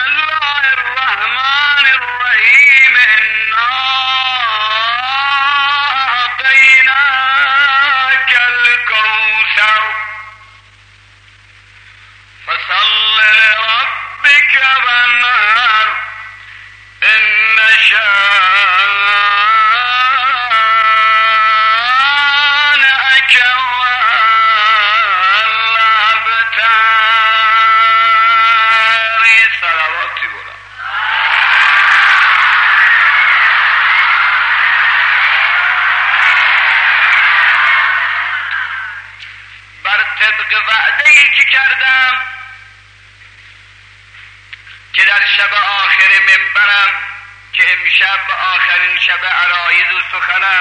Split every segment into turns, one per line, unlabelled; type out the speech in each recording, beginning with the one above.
الله الرحمن الرحیم انا اعطیناک الکوثر فصل لربک وانحر ان شانئک هو الابتر. صلواتی برا بر طبق وعده‌ای که کردم که در شب آخر منبرم که امشب آخرین شب عرایض و سخنم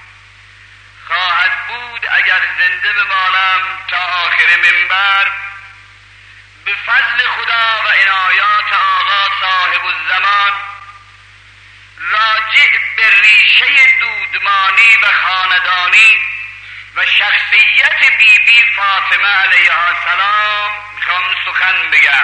خواهد بود اگر زنده بمانم تا آخر منبر، به فضل خدا و عنایات آقا صاحب الزمان راجع به ریشه دودمانی و خاندانی و شخصیت بیبی فاطمه علیها السلام میخوام سخن بگم،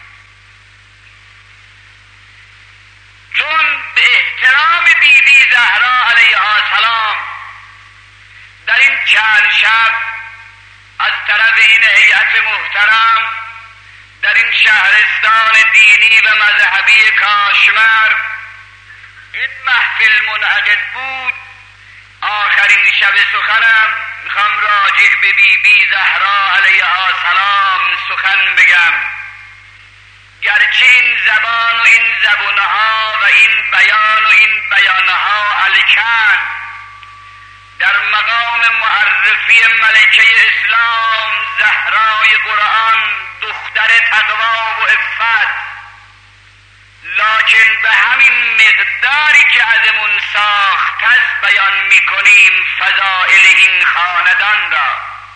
چون به احترام بیبی زهرا علیها السلام در این چند شب از طرف این هیئت محترم در این شهرستان دینی و مذهبی کاشمر این محفل منعقد بود، آخرین شب سخنم میخوام راجع به بیبی زهرا علیها السلام سخن بگم. گرچه این زبان و این زبونها و این بیان و این بیانها الکن در مقام معرفی ملکه اسلام زهرای قرآن دختر تقوا و عفت، لکن به همین مقداری که ازمون ساخت است بیان میکنیم فضائل این خاندان را.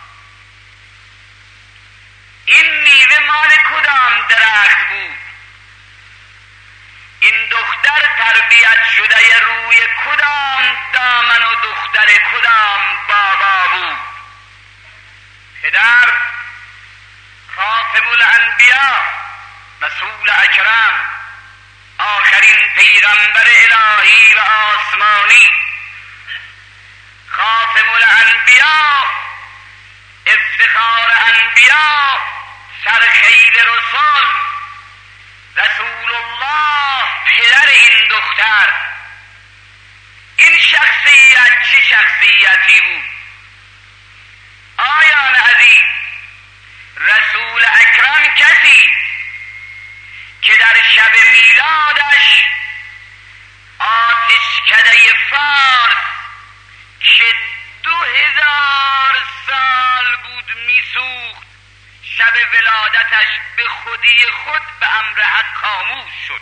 این میوه مال کدام درخت بود؟ این دختر تربیت شده روی کدام دامن و دختر کدام بابا بود؟ پدر خاتم الانبیا رسول اکرم آخرین پیغمبر الهی و آسمانی، خاتم الانبیا افتخار انبیا سرخیل رسول رسول الله پدر این دختر، این شخصیت چه شخصیتی بود؟ آیان عزیز، رسول اکرم کسی که در شب میلادش آتشکده فارس که 2000 سال بود میسوخت، شب ولادتش به خودی خود به امر حق خاموش شد.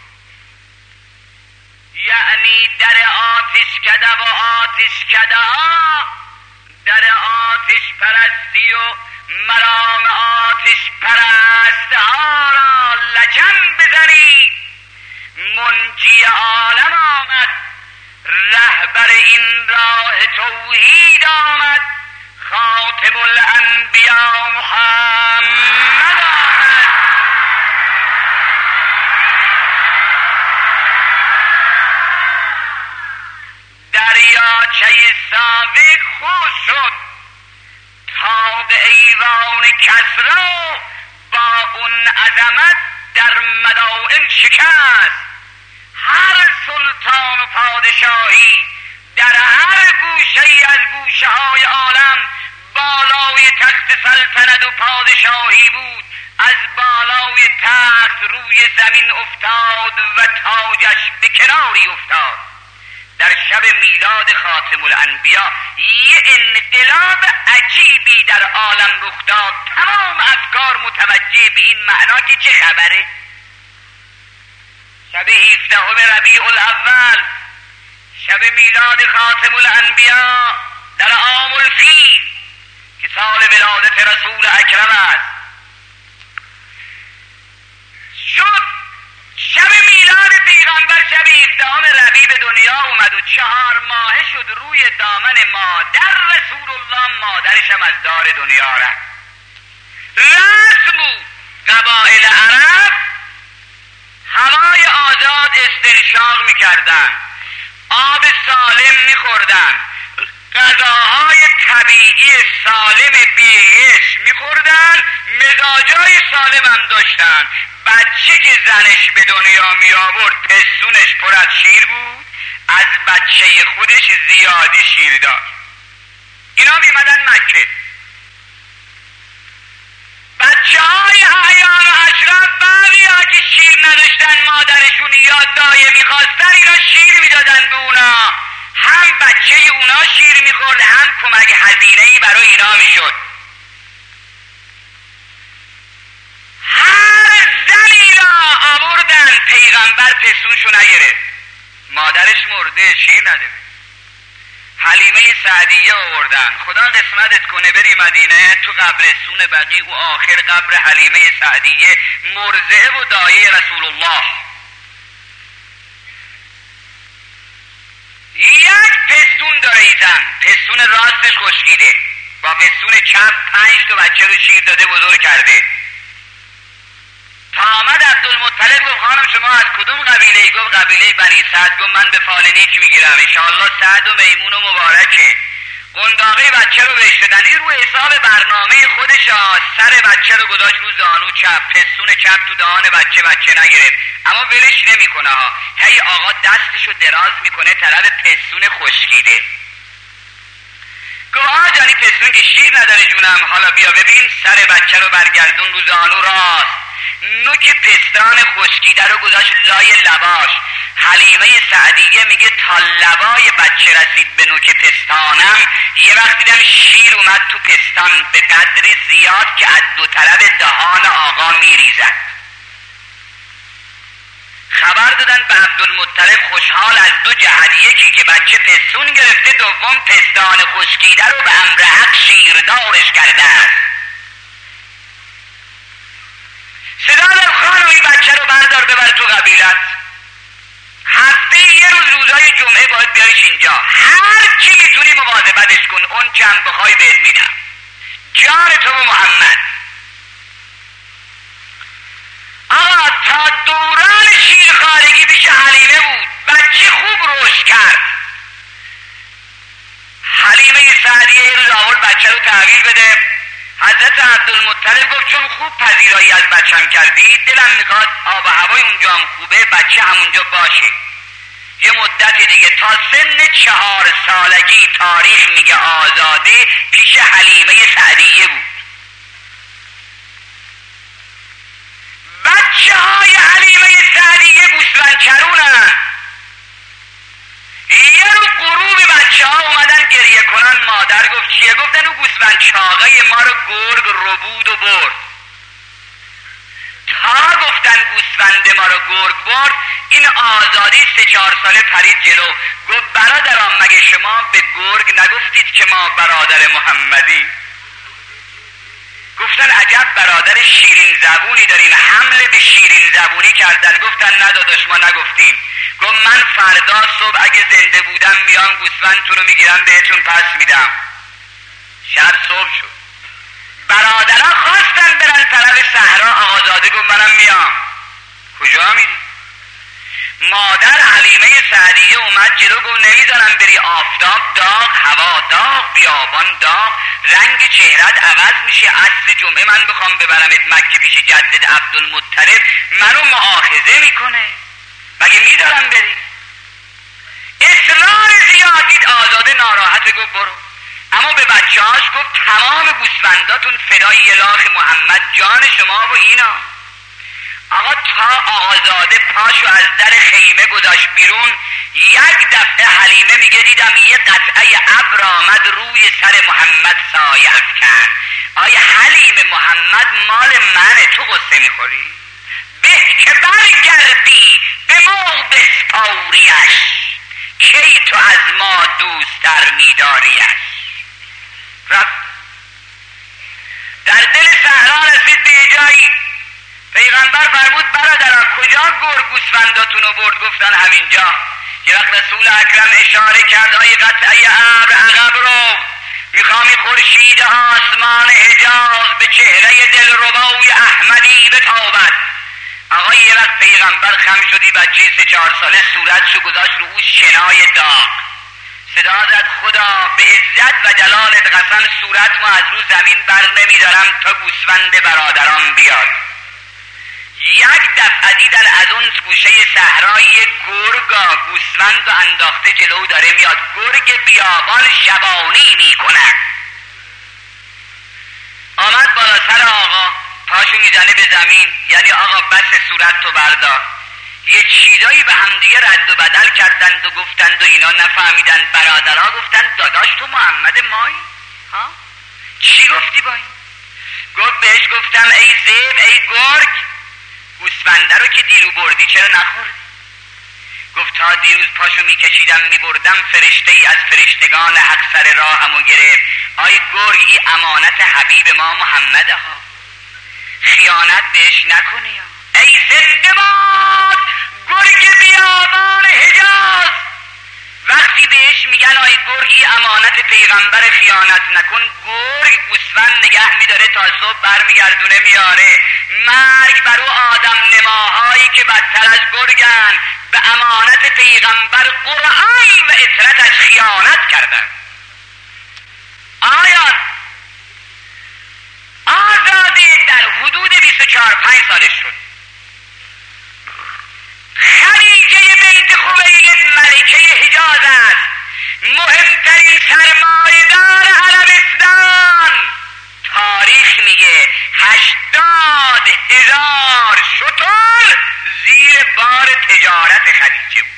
یعنی در آتشکده و آتشکده ها، در آتش پرستی و مرام آتش پرست ها را لجن بزنید. منجی عالم آمد، رهبر این راه توحید آمد، خاتم الانبیا محمد آمد. دریاچه سابق خوش شد، تاب ایوان کسرا با اون عظمت در مدائن شکست. هر سلطان و پادشاهی در هر گوشه از گوشه های عالم بالای تخت سلطنت و پادشاهی بود، از بالای تخت روی زمین افتاد و تاجش به کناری افتاد. در شب میلاد خاتم الانبیا یه انقلاب عجیبی در عالم رخ داد. تمام افکار متوجه به این معنا که چه خبره. شب 17 ربیع الاول، شب میلاد خاتم الانبیا در عام الفیل که سال ولادت رسول اکرم است، شد شب میلاد پیغمبر. شب 17 ربیع به دنیا اومد و 4 ماهه شد روی دامن مادر رسول الله، مادرش هم از دار دنیا رفت. رسم بود قبایل عرب استنشاق میکردن، آب سالم میخوردن، غذاهای طبیعی سالم بیهش میخوردن، مزاجای سالم هم داشتن. بچه که زنش به دنیا می آورد پستونش پر از شیر بود، از بچه خودش زیادی شیر داشت. اینا میمدن مکه. بچه های اعیان و اشراف بعضی ها که شیر نداشتن، مادرشون یا دایه میخواستن، اینا شیر میدادن به اونا. هم بچه اونا شیر میخورد، هم کمک هزینه‌ای برای اینا میشد. هر زنی را آوردن، پیغمبر پستونشو نگرفت، مادرش مرده، شیر نداره. حلیمه سعدیه آوردن، خدا قسمتت کنه بری مدینه، تو قبرستون بقیع و آخر قبر حلیمه سعدیه، مرضعه و دایه رسول الله، یک پستون داره ایزن، پستون راستش خشکیده، با پستون چپ 5 تا بچه رو شیر داده بزرگ کرده. تا آمد عبدالمطلب گفت خانم شما از کدوم قبیله؟ گفت قبیله بنی سعد. گفت من به فال نیک میگیرم، انشاءالله سعد و میمون و مبارکه. قنداقه بچه رو بهش دادن، این رو حساب برنامه خودش سر بچه رو گذاشت رو زانو چپ، پستون چپ تو دهان بچه، بچه نگرفت، اما ولش نمیکنه ها، هی آقا دستشو دراز میکنه طرف پستون خشکیده. گفت آقا جانی پستون که شیر نداره جونم، حالا بیا ببین. سر بچه رو برگردون رو زانو راست، نوک پستان خشکیده رو گذاشت لای لباش. حلیمه سعدیه میگه تا لبای بچه رسید به نوک پستانم، یه وقت دیدم شیر اومد تو پستان به قدر زیاد که از دو طرف دهان آقا میریزد. خبر دادن به عبدالمطلب، خوشحال از دو جهت، یکی که بچه پستون گرفته، دوم پستان خشکیده رو به امر حق شیردارش کرده است. صدا داد خانم این بچه رو بردار ببر تو قبیلت، هفته یه روز روزای جمعه باید بیاریش اینجا، هر چی میتونی مواظبتش کن، اون چند بخوای بهت میدم، جان تو و محمد. آقا تا دوران شیرخوارگی پیش حلیمه بود، بچه خوب رشد کرد. حلیمه سعدیه یه روز آورد بچه رو تحویل بده. حضرت عبدالمطلب گفت چون خوب پذیرایی از بچم کردی، دلم میخواد آب و هوای اونجا هم خوبه، بچه همونجا باشه یه مدت دیگه. تا سن 4 سالگی تاریخ میگه آزاده پیش حلیمه سعدیه بود. بچه های حلیمه سعدیه گوسفند چرونن. یه رو غروب بچه ها اومدن گریه کنن، مادر گفت چیه؟ گفتن او گوسفند چاقه ما رو گرگ ربود و برد. تا گفتن گوسفند ما رو گرگ برد، این آزادی 3-4 ساله پرید جلو، گفت برادران مگه شما به گرگ نگفتید که ما برادر محمدی؟ گفتن عجب برادر شیرین زبونی دارین، حمله به شیرین زبونی کردن. گفتن نه داداش ما نگفتیم. گفت من فردا صبح اگه زنده بودم میام گوسفندتون رو میگیرم بهتون پس میدم. شب صبح شد، برادرها خواستن برن طرف صحرا، آقازاده گفت منم میام. کجا میری؟ مادر حلیمه سعدیه اومد جلو، گفت نمیذارم بری، آفتاب داغ، هوا داغ، بیابان داغ، رنگ چهرت عوض میشه. عصر جمعه من بخوام ببرمت مکه پیش جدد عبدالمطلب، منو مؤاخذه میکنه، مگه میذارم بری؟ اصرار زیاد دید. آزاده ناراحت، گفت برو. اما به بچه هاش گفت تمام گوسفنداتون فدای اله محمد، جان شما و اینا. آقا تا آقازاده پاشو از در خیمه گذاشت بیرون، یک دفعه حلیمه میگه دیدم یه قطعه ابر آمد روی سر محمد سایه افکن. آیا حلیم محمد مال منه، تو قصه میخوری؟ به که برگردی به موضع بسپاریش، کی تو از ما دوستر میداریش. رفت در دل صحرا، رسید به جایی، پیغمبر فرمود برادران کجا گرگ گوسفنداتون رو برد؟ گفتن همینجا. یه وقت رسول اکرم اشاره کرد آی قطعه ابر عقب رو، میخوامی خورشید آسمان حجاز به چهره دلربای احمدی بتابد. آقا یه وقت پیغمبر خم شدی بچه 3-4 ساله صورتشو گذاشت رو اون شنای داغ، صدا زد خدا به عزت و جلالت قسم صورتمو از رو زمین بر نمیدارم تا گوسفند برادران بیاد. یک دفعه دیدن از اون گوشه صحرای گرگا گوسفند و انداخته جلو داره میاد، گرگ بیابان شبانی میکنه. آمد بالا سر آقا، پاشو میزنه به زمین، یعنی آقا بس صورت تو بردار. یه چیزایی به همدیگه رد و بدل کردند و گفتند و اینا نفهمیدند. برادرها گفتند داداش تو محمد مایی؟ ها؟ چی گفتی با این؟ گفت بهش گفتم ای زیب ای گرگ، گوسفنده رو که دیرو بردی چرا نخوردی؟ گفت تا دیروز پاشو میکشیدم میبردم فرشته ای از فرشتگان حق سر راهمو گرفت. آی گرگ این امانت حبیب ما محمد ها، خیانت بهش نکنی. ای زنده باد گرگ بیابان حجاز. وقتی بهش میگن آی گرگی امانت پیغمبر خیانت نکن، گرگ گوسفند نگه میداره تا صبح برمیگردونه میاره. مرگ بر او آدم نماهایی که بدتر از گرگن به امانت پیغمبر قرآن و اطرتش خیانت کردن. آیان آزاده در حدود 24-25 سالش شد. خدیجه بنت خویلد ملکه حجاز است، مهمترین سرمایه‌دار عربستان. تاریخ میگه 80,000 شتر زیر بار تجارت خدیجه بود.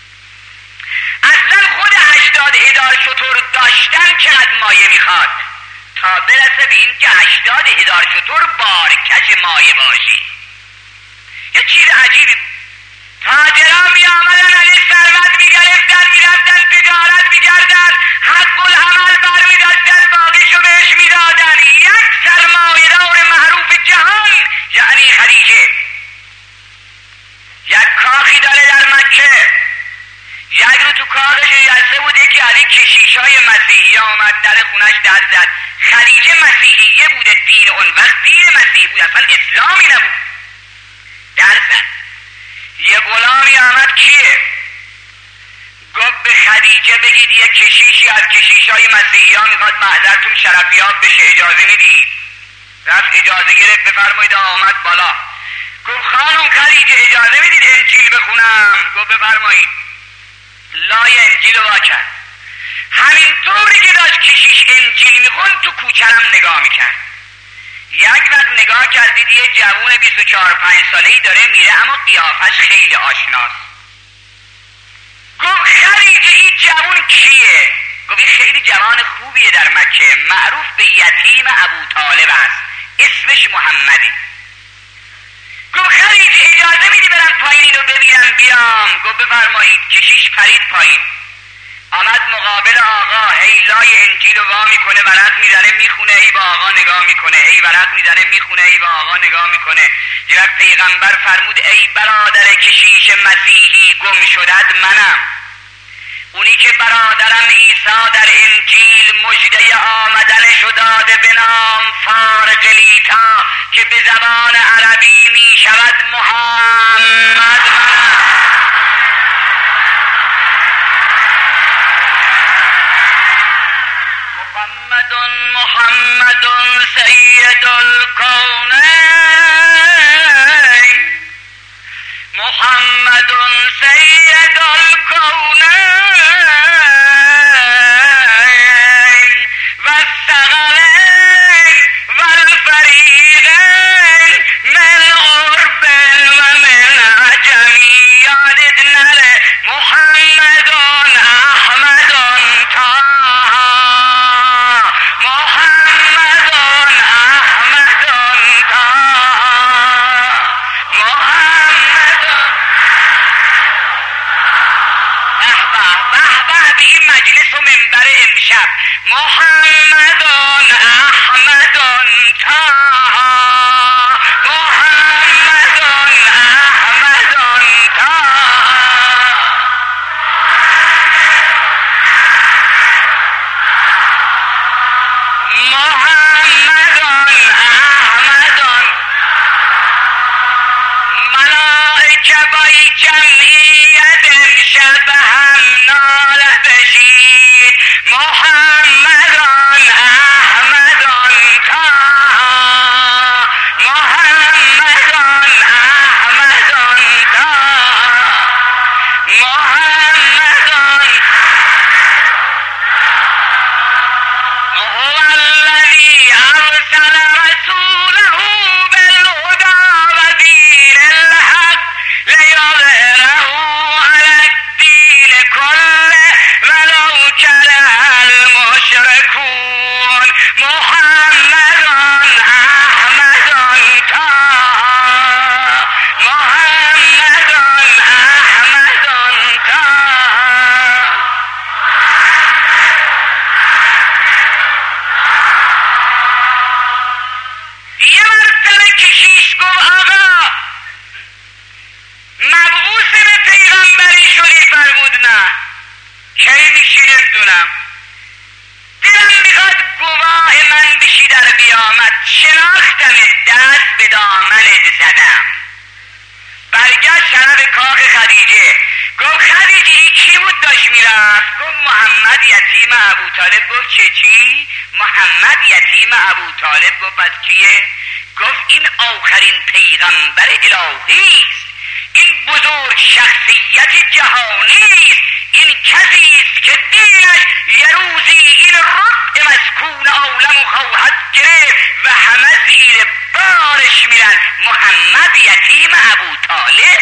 اصلا خود 80,000 شتر داشتن چقدر مایه میخواد تا برسه به این که 80,000 شتر بارکش مایه باشه. یه چیز عجیبی بود. تاجران می آمدن علی ثروت می گرفتن می رفتن تجارت می کردن، حق العمل بر می داشتن، باقیشو بهش می دادن. یک سرمایه‌دار معروف جهان یعنی خدیجه یک کاخی داره در مکه. یک رو تو کاخش جلسه بود، یکی علی کشیشای مسیحی آمد در خونش در زد. خدیجه مسیحیه بوده، دین اون وقت دین مسیحی بود، اصلا اسلامی نبود. در زد. یه غلامی آمد، کیه؟ گفت به خدیجه بگید یه کشیشی از کشیشای مسیحی ها میخواد محضرتون شرفیاب بشه، اجازه میدید؟ رفت اجازه گرفت، بفرمایید. آمد بالا، گفت خانم خدیجه اجازه میدید انجیل بخونم؟ گفت بفرمایید. لای انجیل وا کرد. همین طوری که داشت کشیش انجیل میخوند تو کوچرم نگاه میکرد. یک وقت نگاه کردید یه جوون 24-25 ساله‌ای داره میره، اما قیافش خیلی آشناست. گفت خدیجه این جوون کیه؟ گفت این خیلی جوان خوبیه در مکه، معروف به یتیم ابو طالب است، اسمش محمده. گفت خدیجه اجازه میدی برم پایین اینو ببینم بیام؟ گفت بفرمایید. کشیش پرید پایین، آمد مقابل آقا، هی لای انجیل رو وا میکنه، ورق میزنه میخونه، هی با آقا نگاه میکنه، هی ورق میزنه میخونه، هی با آقا نگاه میکنه. یه وقت پیغمبر فرمود ای برادر کشیش مسیحی گم شدد منم، اونی که برادرم عیسی در انجیل مژده آمدنش داده به نام فارغلیتا که به زبان عربی می شود محمد. محمد سید الکونین، محمد سید الکونین و الثقلین و الفریقین من غرب و من عجمی. یادت نره محمد احمد طه، منبر امشب محمد احمد طه، محمد احمد طه، محمد احمد. من جمعیت امشب هم ناله بشید محمدان احمدان تا محمدان احمدان تا محمدان هو الذي ارسل رسوله بالهدى ودين الحق ليظهره على الدين كله ولو كره المشركون محمدان احمدان تا محمدان احمدان تا یه مرتبه کشیش گفت آقا مبعوث به پیغمبری شدی؟ فرمود نه. کی میشی؟ نمیدونم. دلم میخواد گواه من بشی در قیامت. شناختم، دست به دامنت زدم. برگشت طرف کاخ خدیجه، گفت خدیجه این کی بود داشت میرفت؟ گفت محمد یتیم ابوطالب. گفت چی؟ محمد یتیم ابوطالب. گفت پس کیه؟ گفت این آخرین پیغمبر الهی است، این بزرگ شخصیت جهانی است، این کسی است که دینش یه روزی این ربع مسکون عالم خواهد گرفت و همه زیر بارش میرن. محمد یتیم ابوطالب.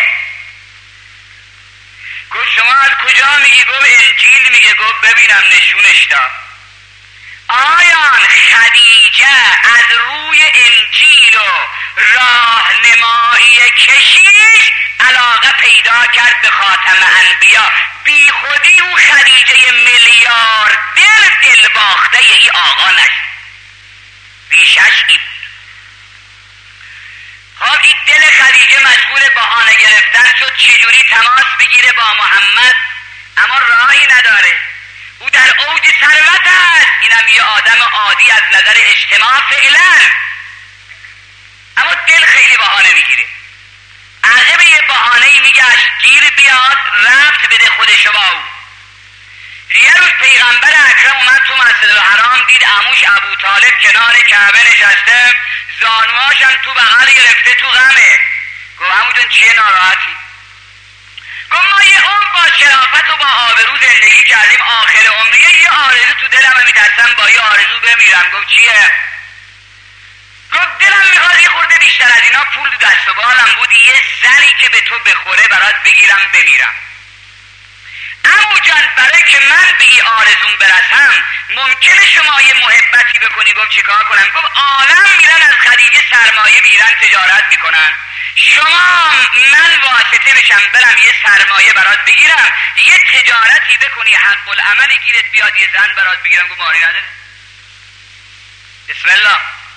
گفت شما از کجا میگی؟ گفت انجیل میگه. گفت ببینم نشونش داد. آیان خدیجه از روی انجیل و راهنمایی کشیش علاقه پیدا کرد به خاتم انبیا. بی خودی او خدیجه میلیاردر دل باخته ای آقا نشد. بیشش ای بود. خب این دل خدیجه مشغول بهانه گرفتن شد چجوری تماس بگیره با محمد، اما راهی نداره. او در اوج ثروت است، اینم یه آدم عادی از نظر اجتماع فعلا، اما دل خیلی بهانه میگیره. عقب یه بهانه‌ای میگشت گیر بیاد رفت بده خودشو با او. یه روز پیغمبر اکرم اومد تو مسجد الحرام، دید عموش ابوطالب کنار کعبه نشسته، زانوهاشم تو بغل گرفته، تو غمه. گفت عمو جون چیه ناراحتی؟ گفت ما یه عمر با شرافت و با آبرو زندگی کردیم، آخر عمریه یه آرزو تو دلم، میترسم با یه آرزو بمیرم. گفت چیه؟ گفت دلم میخواد یه خورده بیشتر از اینا پول دست و بالم بود، یه زنی که به تو بخوره برات بگیرم بمیرم. عمو جان برای که من به این آرزوم برسم ممکنه شما یه محبتی بکنی. گفت چیکار کنم؟ گفت عالم میرن از خدیجه سرمایه میگیرن تجارت میکنن، شما من واسطه بشم برم یه سرمایه برات بگیرم، یه تجارتی بکنی حق العمل گیرت بیاد یه زن برات بگیرم. گفت مانی نداره. بسم الله.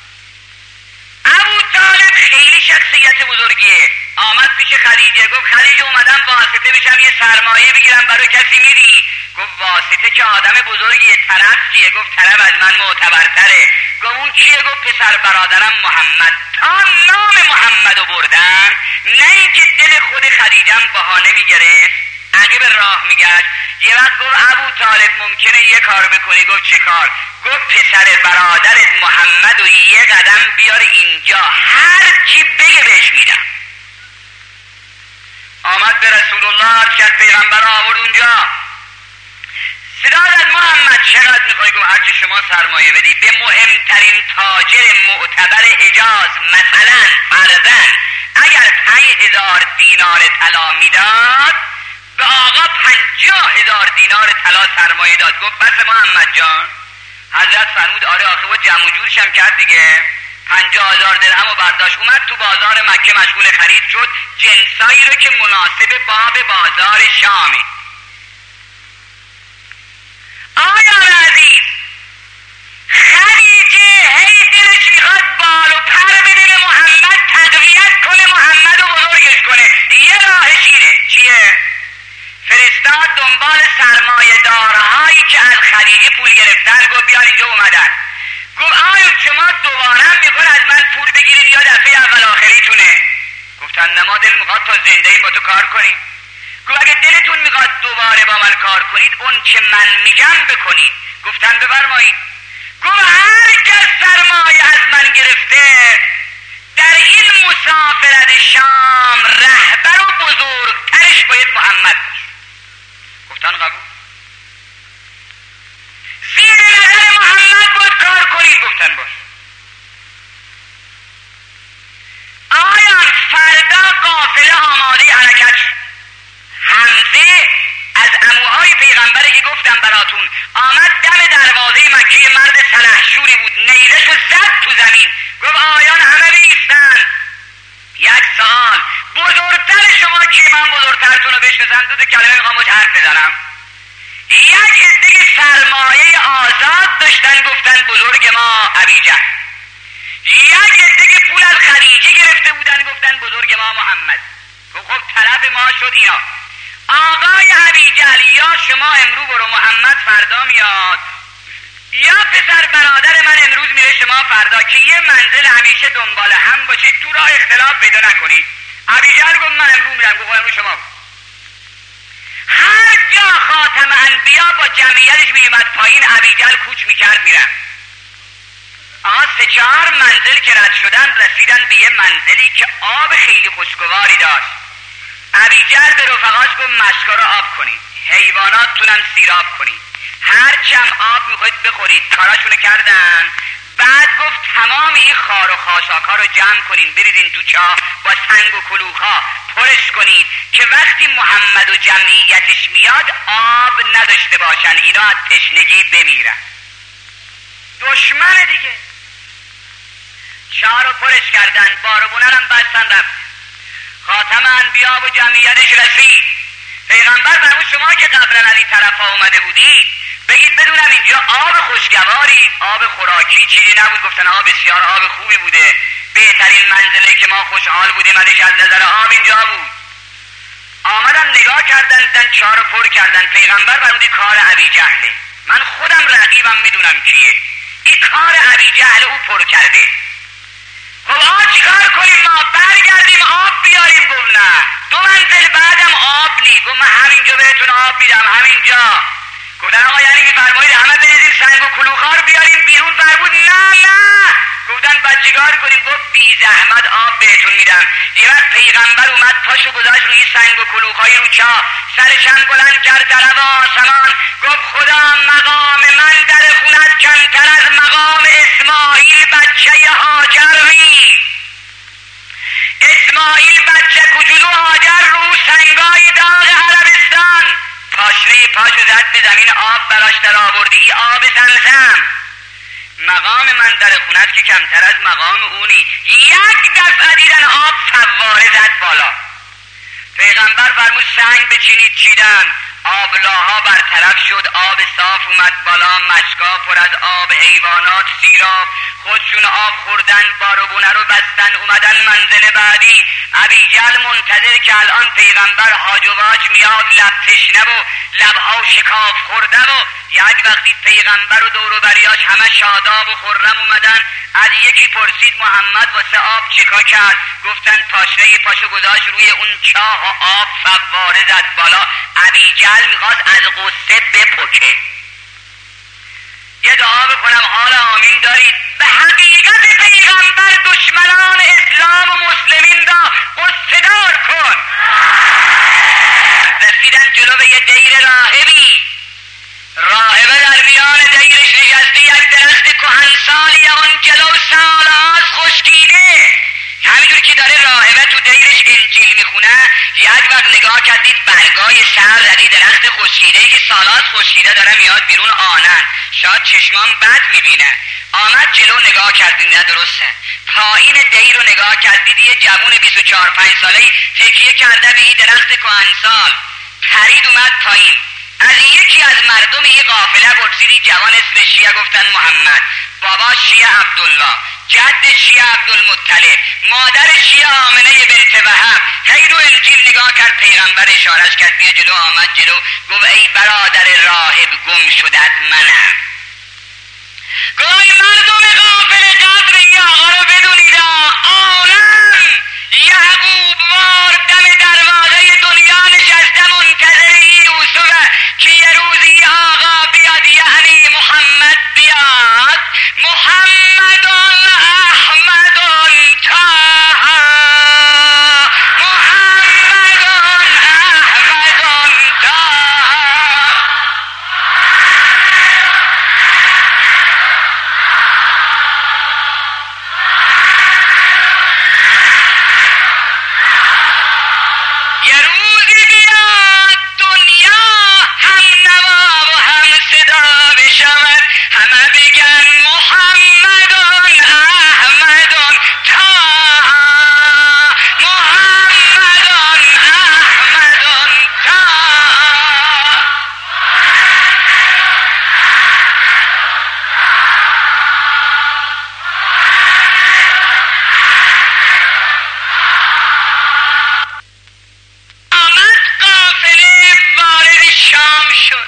ابوطالب خیلی شخصیت بزرگیه، آمد پیش خدیجه. گفت خدیجه اومدم واسطه بشم یه سرمایه بگیرم، برای کسی میدی؟ گفت واسطه که آدم بزرگیه. طرف چیه؟ گفت طرف از من معتبرتره. گفت اون کیه؟ گفت پسر برادرم محمد. تا نام محمدو بردن، نه اینکه دل خود خدیجه بهانه میگرفت، عقب راه میگشت. یه وقت گفت ابوطالب ممکنه یه کار بکنی. گفت چه کار؟ گفت پسر برادرت محمد و یه قدم بیار اینجا، هر کی بگه بهش میدم. آمد به رسول الله عرض کرد، پیغمبر آورد اونجا. صدا زد محمد چقدر میخوای؟ گفت هر چی شما سرمایه بدی. به مهمترین تاجر معتبر حجاز مثلا فرضاً اگر 5000 دینار طلا میداد، به آقا 50,000 دینار طلا سرمایه داد. گفت بس محمد جان؟ حضرت فرمود آره آخه و جمع و جورشم کرد دیگه. 50,000 درهم و برداشت، اومد تو بازار مکه مشغول خرید شد، جنسایی رو که مناسب باب بازار شامه. آیان عزیز، خدیجه هی دلش میخواد بال و پر بده به محمد، تقویت کنه محمد و بزرگش کنه. یه راهش اینه. چیه؟ فرستاد دنبال سرمایه دارهایی که از خدیجه پول گرفتن. گفت بیان اینجا اومدن. گفت آیا شما دوباره میخواد از من پول بگیرین یا دفعه اول آخریتونه؟ گفتن نه ما دل میخواد تا زنده ایم با تو کار کنیم. گفت اگه دلتون میخواد دوباره با من کار کنید اون که من میگم بکنید. گفتن بفرمایید. گفت هر کس سرمایه از من گرفته در این مسافرت شام رهبر و بزرگترش باید محمد باشه. گفتن قبول. زیر نظر محمد باید کار کنید. گفتن باش. آیان فردا قافله آماده حرکت شد. حمزه از عموهای پیغمبره که گفتم براتون آمد دم دروازه مکه، مرد سلحشوری بود، نیزشو زد تو زمین. گفت آیان همه بیستن. یک سال بزرگتر شما که من بزرگترتون رو بشناسم دو کلمه میخوام باید حرف بزنم. یک عده سرمایه آزاد داشتن گفتن بزرگ ما ابیجهل. یک عده پول از خدیجه گرفته بودن گفتن بزرگ ما محمد. خب طرف ما شد اینا. آقای ابیجهل یا شما امروز برو محمد فردا میاد، یا پسر برادر من امروز میره شما فردا، که یه منزل همیشه دنبال هم باشید تو راه اختلاف پیدا نکنید. ابیجهل گفت من امروز میرم. گفت امروز شما بود. هر جا خاتم انبیا با جمعیتش میومد پایین ابیجهل کوچ میکرد میرم. آقا 3-4 منزل که رد شدن رسیدن به یه منزلی که آب خیلی خوشگواری داشت. ابیجهل به رفقاش گفت مشکا رو آب کنید، حیواناتتونم سیراب کنید، هر چم آب میخواید بخورید. کاراشونو کردن. بعد گفت تمام این خار و خاشاک ها رو جمع کنین بریدین تو چاه با سنگ و کلوخ ها پرش کنید که وقتی محمد و جمعیتش میاد آب نداشته باشن، اینا از تشنگی بمیرن. دشمن دیگه. چاه رو پرش کردن، باربونه هم بستن رفت. خاتم انبیا و جمعیتش رسید. پیغمبر فرمود شما که قبلا از این طرف ها اومده بودید بگید بدونم اینجا آب خوشگواری، آب خوراکی چیزی نبود. گفتن آب بسیار آب خوبی بوده، بهترین منزله که ما خوشحال بودیم ازش از نظر آب اینجا بود. آمدن نگاه کردن دیدن چاه رو پر کردن. پیغمبر فرمود کار ابیجهله، من خودم رقیبم میدونم کیه، این کار ابیجهل او پر کرده. خب آقا چیکار کنیم ما؟ برگردیم آب بیاریم؟ گفت نه، 2 منزل بعدم آب نی. گفت من همینجا بهتون آب میدم، همینجا. گفتن آقا یعنی میفرمایید همه بریزیم سنگ و کلوخا رو بیاریم بیرون؟ فرمود نه. گفتن بعد چیکار کنیم؟ گفت بی زحمت آب بهتون میدم. یه وقت پیغمبر اومد پاشو گذاشت روی سنگ و کلوخای رو چاه، سرشم بلند کرد طرف آسمان، گفت خدا مقام من در خونت کمتر از مقام اسماعیل بچه هاجر نیست. اسماعیل بچه کوچولو هاجر رو سنگای داغ عربستان پاشنه پاشو زد به زمین، آب براش در آوردی، ای آب زمزم. مقام من در خونت که کمتر از مقام اونی. یک دفعه دیدن آب فواره زد بالا. پیغمبر فرمود سنگ بچینید، چیدن، آبلاها برطرف شد، آب صاف اومد بالا، مشکا پر از آب، حیوانات سیراب، خودشون آب خوردن، باربونه رو بستن، اومدن منزل بعدی. ابیجهل منتظر که الان پیغمبر هاج و واج میاد، لب تشنه و لبها شکاف خورده و یک وقتی پیغمبر و دور و بریاش همه شاداب و خرم اومدن. از یکی پرسید محمد واسه آب چیکار کرد؟ گفتن پاشنه پاشو گذاشت روی اون چاه و آب فواره زد بالا. ابیجهل میخواست از غصه بپکه. یه دعا بکنم حال آمین دارید؟ به حقیقت پیغمبر دشمنان اسلام و مسلمین را غصه دار کن. رسیدن جلو به یه دیر راهبی، راهبه در میان دیرش نشسته، یک درخت کهنسالی اون جلو سالهاست خشکیده. همینجور که داره راهبه تو دیرش انجیل میخونه، یک وقت نگاه کردید برگای سر زدی درخت خشکیده‌ای که سالهاست خشکیده داره میاد بیرون آنن، شاید چشمان بد میبینه. آمد جلو نگاه کردید، نه درسته. پایین دیر رو نگاه کردید، یه جوون 24-5 ساله‌ای تکیه کرده به این درخت کهنسال، پرید اومد پایین. از یکی از مردم این قافله پرسیدی جوان اسمش چیه؟ گفتن محمد. بابا شیعه عبدالله، جد شیعه عبدالمطلب، مادر شیعه آمنه بنت وهب. هی رو انجیل نگاه کرد، پیغمبر اشارش کرد بیا جلو. آمد جلو، گفت ای برادر راهب گم شدت منم. گفت ای مردم قافله قدر این آقا رو بدونید، عالم یعقوب شام شد.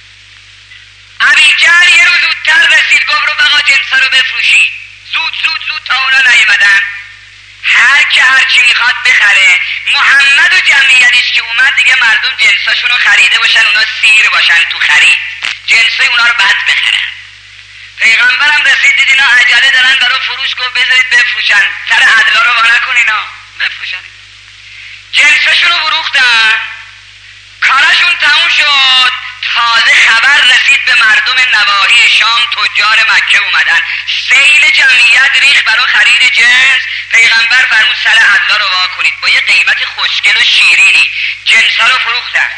ابیجهل یه روز زودتر رسید، گفت رو بقا جنسا رو بفروشید. زود تا اونا نیومدن هر که هرچی میخواد بخره. محمد و جمعیتش که اومد دیگه مردم جنساشون رو خریده باشن، اونا سیر باشن تو خرید، جنسای اونا رو بعد بخرن. پیغمبرم رسید دید اینا عجله دارن برای فروش، گفت بذارید بفروشن، سر عدلا رو وا نکن، اینا بفروشن. جنساشون رو فروختن، کارشون تموم شد. تازه خبر رسید به مردم نواحی شام، تجار مکه اومدن، سیل جمعیت ریخ برای خرید جنس. پیغمبر فرمود سر عدلا رو وا کنید، با یه قیمت خوشگل و شیرینی جنسا رو فروختن.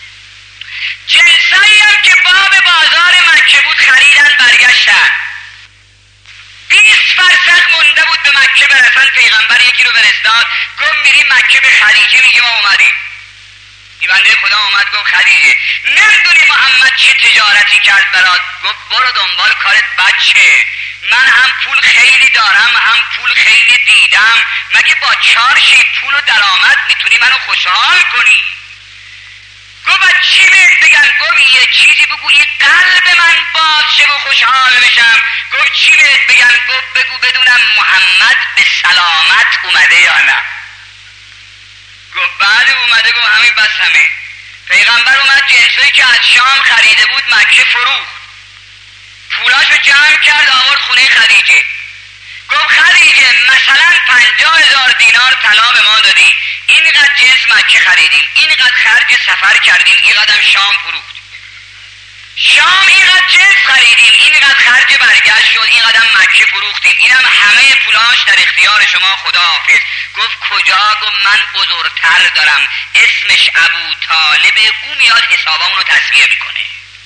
جنسایی هم که باب بازار مکه بود خریدن، برگشتن. 20 فرسخ مونده بود به مکه برسن. پیغمبر یکی رو فرستاد، گفت میریم مکه به خدیجه میگه ما اومدیم. این بنده خدا اومد گفت خدیجه نمیدونی محمد چه تجارتی کرد برات؟ گفت برو دنبال کارت بچه، من هم پول خیلی دارم هم پول خیلی دیدم، مگه با 4 شی پول و درآمد میتونی منو خوشحال کنی؟ گفت چی بهت بگم؟ گفت یه چیزی بگو این قلب من باز شه و خوشحال بشم. گفت چی بهت بگم؟ گفت بگو بدونم محمد به سلامت اومده یا نه. گفت بله اومده. گفت همین بس همه. پیغمبر اومد جنسایی که از شام خریده بود مکه فروخت، پولاشو جمع کرد آورد خونه خدیجه. گفت خدیجه مثلا 50,000 دینار طلا به ما دادی، اینقدر جنس مکه خریدیم، اینقدر خرج سفر کردیم، اینقدر شام فروخت، شام اینقدر جنس خریدیم، اینقدر خرج برگشت شد، اینقدر مکه فروختیم، اینم همه پولاش در اختیار شما، خدا حافظ. گفت کجا؟ گفت من بزرگتر دارم، اسمش ابو طالبه، او میاد حسابامونو رو تصفیه میکنه.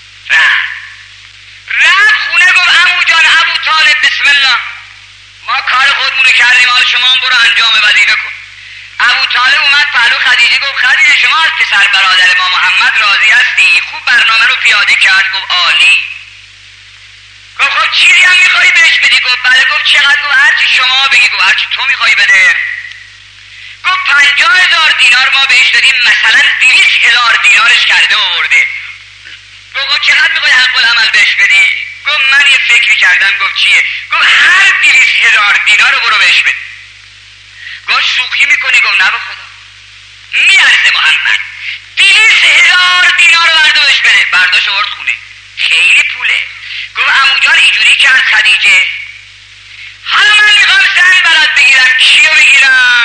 رفت خونه، گفت عمو جان ابو طالب بسم الله، ما کار خودمونو کردیم، حال شما هم برو انجام وظیفه کن. ابو طالب اومد پهلو خدیجه، گفت خدیجه شما از پسر برادر ما محمد راضی هستی؟ خوب برنامه رو پیاده کرد. گفت عالی. گفت خب چیزی هم میخوایی بهش بدی؟ گفت بله. گفت چقدر؟ گفت هرچی شما بگی. گفت هرچی تو میخوایی بده. گفت 50,000 دینار ما بهش دادیم، مثلا 200,000 دینارش کرده و آورده. گفت چقدر میخوای حق العمل بهش بدی؟ گفت من یه فکری کردم. گفت چیه؟ گفت هر 200,000 دینار رو برو بهش بده. گفت شوخی میکنی؟ گفت نه به خدا میارزه محمد. 200,000 دینار رو برداشت بده. برداشت آورد خونه، خیلی پوله. گفت عمو جان اینجوری کرد خدیجه، حالا من میخوام زن برات بگیرم، کیو بگیرم؟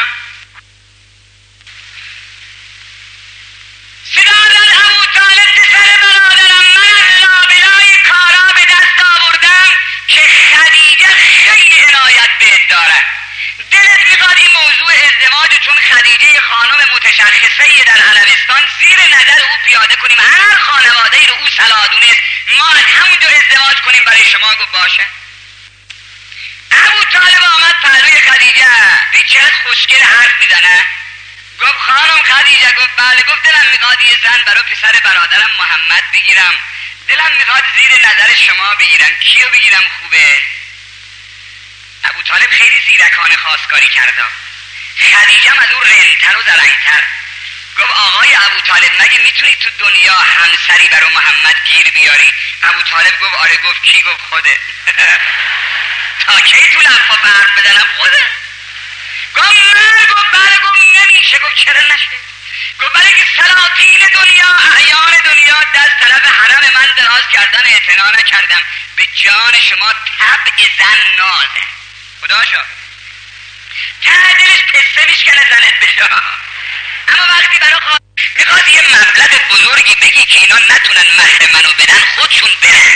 صدا داد ابو طالب پسر برادرم، من از لابلای کارا به دست آوردم که خدیجه خیلی عنایت بهت داره، دلت میخواد این موضوع ازدواج چون خدیجه خانم متشخصه در عربستان زیر نظر او پیاده کنیم، هر خانواده ای رو او صلاح دونست، ما از همونجا ازدواج کنیم برای شما. گفت باشه. ابو طالب آمد پهلوی خدیجه، دید چقدر خوشگل حرف میزنه. گفت خانم خدیجه. گفت بله. گفت دلم میخواد یه زن برای پسر برادرم محمد بگیرم، دلم میخواد زیر نظر شما بگیرم، کیو بگیرم خوبه؟ ابو طالب خیلی زیرکانه خواستگاری کرده، خدیجه از اون رنتر و زرنگتر. گفت آقای ابو طالب مگه میتونی تو دنیا همسری برای محمد گیر بیاری؟ ابو طالب گفت آره. گفت کی؟ گفت خوده. تا کی تو لفاف حرف بزنم؟ خوده. گفت من؟ گفت بله. گفت نمیشه. گفت چرا نشه؟ گفت بله که سلاطین دنیا، اعیان دنیا دست طرف حرم من دراز کردن، اعتنا نکردم، به جان شما طبع زن نازه، خدا شاهد، ته دلش پسته میشکنه زنت بشه. اما وقتی برای میخواد یه مبلغ بزرگی بگی که اینا نتونن مهر منو بدن، خودشون برن.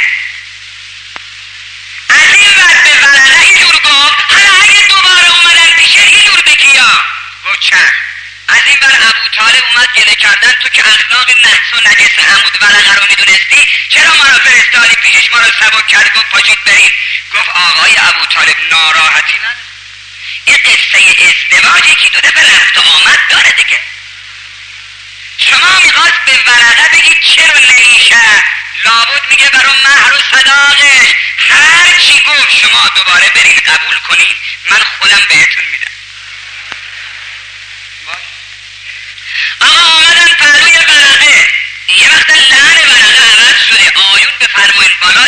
از این وقت به ولنه اینجور گفت، حالا اگه دوباره اومدن پیشه اینجور بگی یا؟ گفت چند. از این بر ابو طالب اومد گله کردن، تو که اخلاق نحس و نجس عمود ورقه رو میدونستی چرا ما رو فرستادی پیشش، ما رو سبک کرد. گفت پاشید بریم. گفت آقای ابو طالب ناراحتی نداره، این قصه ازدواجی که 2 دفعه رفت و آمد داره دیگه. شما میخواست به ورقه بگید چرا نمیشه، لابد میگه برای مهر و صداقش هر چی گفت شما دوباره برین قبول کنید، من خودم بهتون میدم. آقا آمدن پهلوی ورقه، یه وقت لعن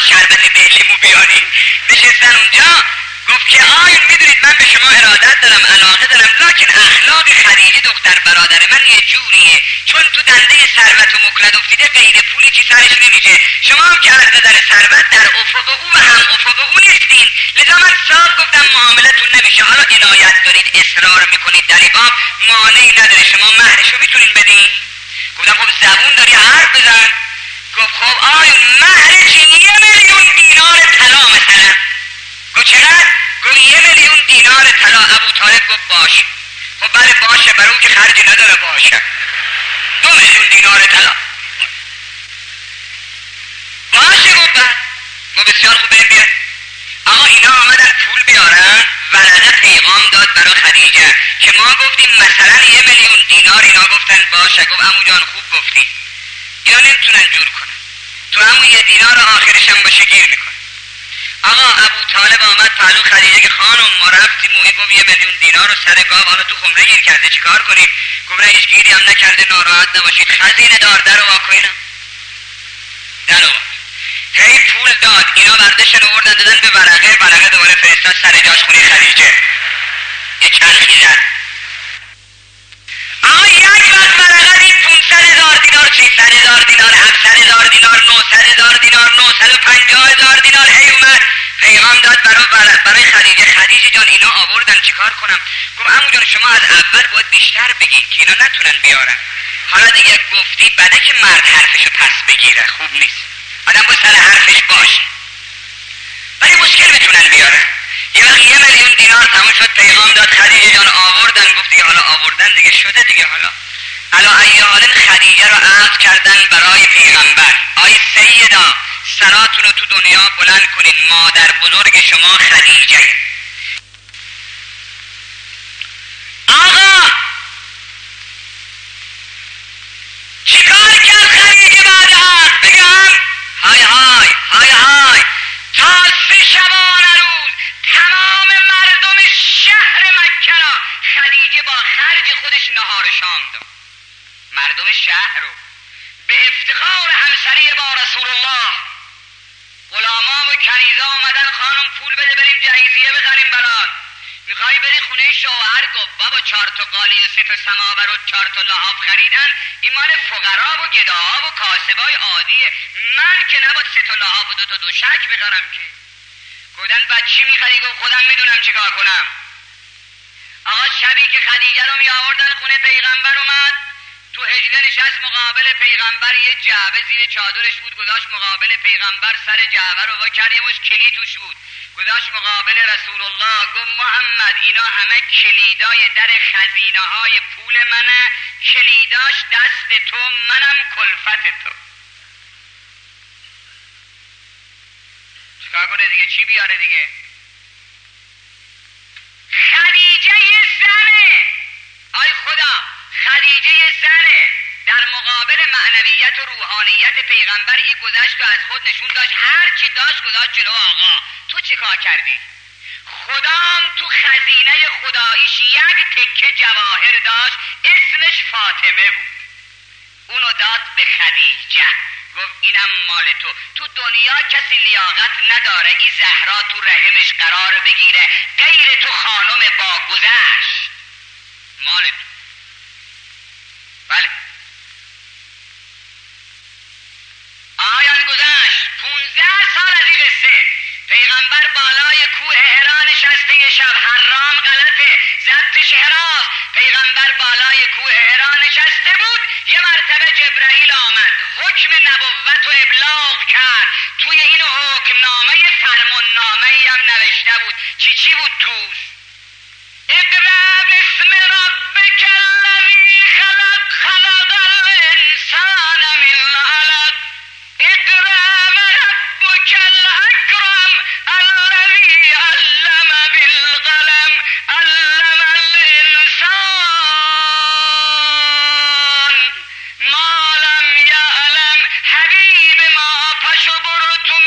شربت لیمو بیارین. نشستن اونجا، گفت که آیون میدونید من به شما ارادت دارم، علاقه دارم، لکن اخلاق خدیجه دختر برادر من یه جوریه، چون تو دنده ثروت و مکلد افتیده غیر پولی چی سرش نمیشه. شما هم که از نظر ثروت در افق او و هم افق او نیستین، لذا من صاف گفتم معاملتون نمیشه. حالا عنایت دارید، اصرار میکنید در باب، مانعی نداره، شما مهرشو میتونین بدین. گفتم خب زبون داری حرف بزن. گفت خب آیون مهرش 1,000,000 دینار طلا مثلا. گفت چقدر؟ گفت 1,000,000 دینار طلا. ابو طالب گفت باشه. خب بله باشه، برای اون که خرجی نداره باشه. 2,000,000 دینار طلا. باشه گفت بله. گفت بسیار خوب، بریم بیار. آقا اینا آمدن پول بیارن، ورقه پیغام داد برای خدیجه که ما گفتیم مثلا 1,000,000 دینار، اینا گفتن باشه. گفت عمو جان خوب گفتی، اینا نمیتونن جور کنن، تو همون 1 دینار آخرش هم باشه گیر میکنه. آقا ابو طالب آمد پهلو خدیجه که خانم ما رفتیم موهی، گفت 1,000,000 دینار رو سر گاو حالا تو خمره گیر کرده، چیکار کنیم؟ گفت نه هیچ گیری هم نکرده، ناراحت نباشید، خزینه دار در رو واکنم. در رو هی پول داد، اینا بردشن آوردن دادن به ورقه دوباره فرستاد سر جاش خونه خدیجه. یه چرخی زد. آقا یک وقت ورقه دید 500,000 دینار، 300,000 دینار، 700,000 دینار، 900,000 دینار، 950,000 دینار. هی اومد پیغام داد برای خدیجه. خدیجه جان اینا آوردن چیکار کنم؟ گفت عمو جان شما از اول باید بیشتر بگین که اینا نتونن بیارن. حالا دیگه گفتی بده که مرد حرفشو پس بگیره، خوب نیست. آدم با سر حرفش باشه، ولی مشکل میتونن بیارن. یه وقت 1,000,000 دینار تموم شد، پیغام داد خدیجه جان آوردن. گفت دیگه حالا آوردن دیگه شده دیگه، حالا علا ایال خدیجه رو عقد کردن برای پیغمبر. آی سیدا سراتون رو تو دنیا بلند کنین، مادر بزرگ شما خدیجه. آقا چیکار کرد خدیجه بعد عقد؟ بگم های های های های تا 3 شبانه روز تمام مردم شهر مکه را خدیجه با خرج خودش نهار شام داد. مردم شهر رو به افتخار همسری با رسول الله، غلاما و کنیزا آمدن، خانم پول بده بریم جهیزیه بخریم برات. میخوای بری خونه شوهر؟ گفت بابا 4 تا قالی و 3 تا سماور و 4 تا لحاف خریدن این مال فقرا و گداها و کاسبای عادیه، من که نباید 3 تا لحاف و 2 تا دوشک بخرم که. گفتن بعد چی میخری؟ گفت خودم میدونم چیکار کنم. آقا شبی که خدیجه رو می آوردن خونه پیغمبر، اومد تو حجله نشست مقابل پیغمبر، یه جعبه زیر چادرش بود، گذاشت مقابل پیغمبر، سر جعبه رو وا کرد، یه مش کلید توش بود، گذاشت مقابل رسول الله. گفت محمد اینا همه کلیدای در خزینه های پول منه، کلیداش دست تو، منم کلفت تو. چیکار کنه دیگه؟ چی بیاره دیگه؟ خدیجه یه زنه، آی خدا، خدیجه یه زنه در مقابل معنویت و روحانیت پیغمبر. این گذشت و از خود نشون داشت، هر چی داشت گذاشت جلو آقا. تو چه کار کردی؟ خدام تو خزینه خداییش یک تکه جواهر داشت، اسمش فاطمه بود، اونو داد به خدیجه. گفت اینم مال تو. تو دنیا کسی لیاقت نداره این زهرا تو رحمش قرار بگیره غیر تو خانم با گذشت، مال تو. بله آیان گذشت 15 سال از این قصه. پیغمبر بالای کوه حرا نشسته، یه شب حرام غلطه ضبطش حراست، پیغمبر بالای کوه حرا نشسته بود، یه مرتبه جبرائیل آمد، حکم نبوت و ابلاغ کرد. توی این حکمنامه فرماننامه‌ای هم نوشته بود. چی بود توش؟ اقرأ باسم ربک الذی خلق، خلق الانسان من علق، اقرأ وربک الاکرم الذی علم بالقلم، علم الانسان ما لم یعلم. حبیب ما پشو برو تو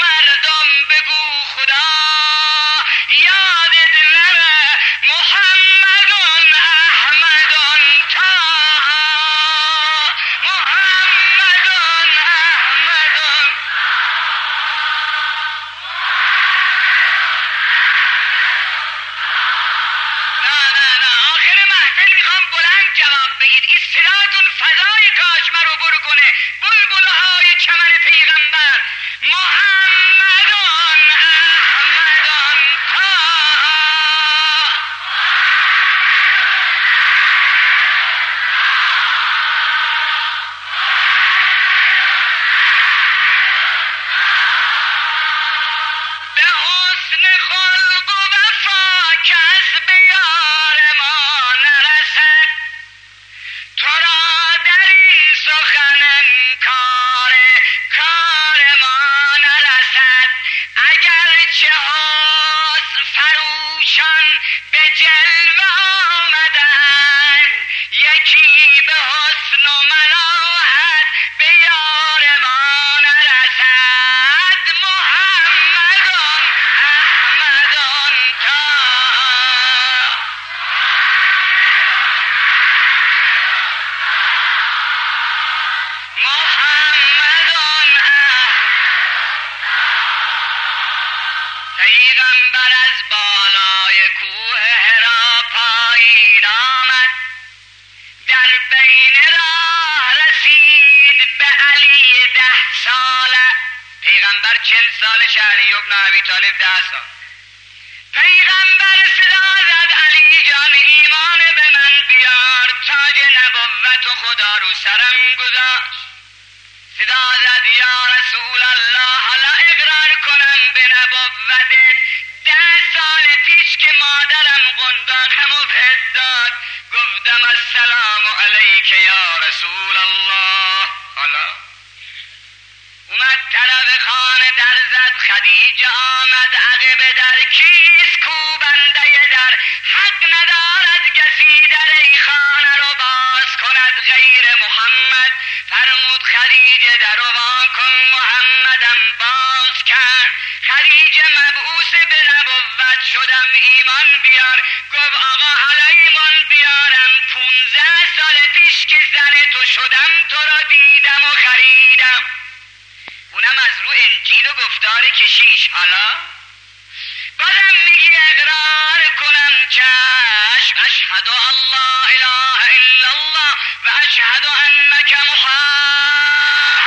پیغمبر از بالای کوه حرا پایین آمد، در بین راه رسید به علی 10 ساله. پیغمبر 40 سالش، علی ابن ابی طالب 10 سال. پیغمبر صدا زد علی جان ایمان به من بیار، تاج نبوت و خدا رو سرم گذاشت. صدا زد یا رسول الله حالا اقرار کنم به نبوتت. 10 سال پیش که مادرم قنداقمو بهت داد گفتم السلام علیک یا رسول الله. حالا اومد طرف خانه در زد، خدیجه آمد عقب در، کیست کوبنده در؟ حق ندارد کسی در ای خانه رو باز کند غیر محمد. فرمود خدیجه در رو وا کن، محمدم باز کرد. خدیجه مبعوث به نبوت شدم ایمان بیار. گفت آقا حالا ایمان بیارم، 15 سال پیش که زن تو شدم تو را دیدم و خریدم. اونم از رو انجیل و گفتار کشیش. حالا بازم میگی اقرار کنم چشم، اشهد الله اله الا الله و اشهد انک محمد